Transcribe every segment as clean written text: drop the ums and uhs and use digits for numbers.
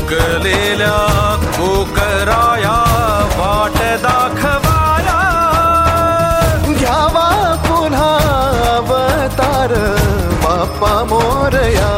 उगलेल्या कोकराया वाट दाखवाया, घ्यावा पुन्हा अवतार बाप्पा मोरया.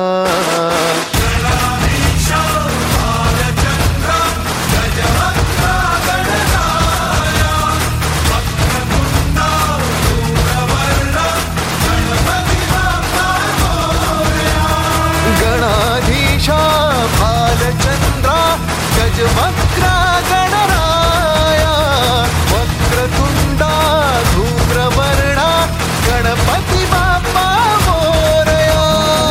गणाधीशा भालचंद्रा गजवक्रा गणराया, वक्रतुंडा धूम्रवर्णा गणपती बाप्पा मोरया.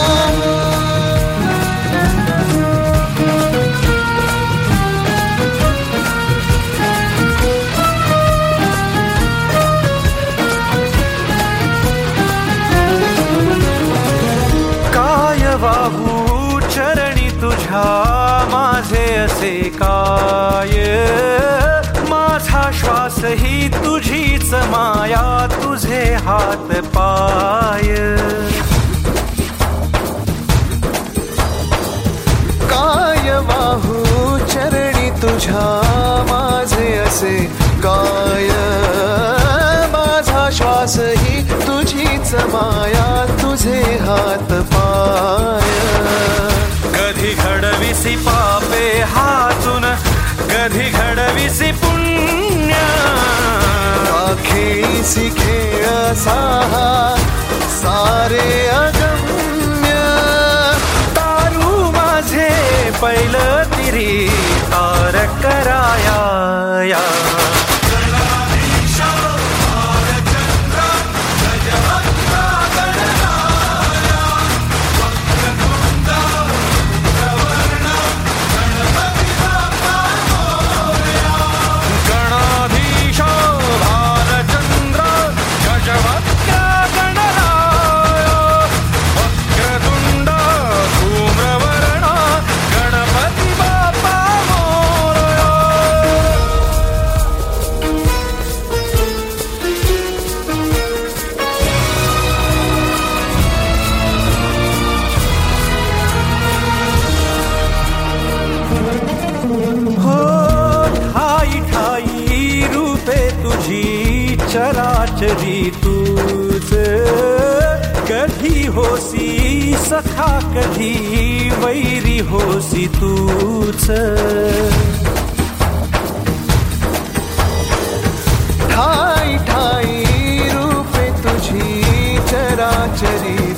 काय वाहू चरणी तुझ्या माझे असे काय, माझा श्वास ही तुझीच माया, तुझे हात पाय. काय वाहू चरणी तुझ्या माझे असे काय, माझा श्वास ही तुझीच माया, तुझे हात पाय. कधी घडविसी पापे हातून, कधी घडविसी पुण्य, खेळीसी खेळ साहा सारे अगम्य. तारू माझे पहिलं तिरी तार कराया या. चराचरी तूच, कधी होसी सखा कधी वैरी होसी तूच. ठाई ठाई रूपे तुझी चराचरी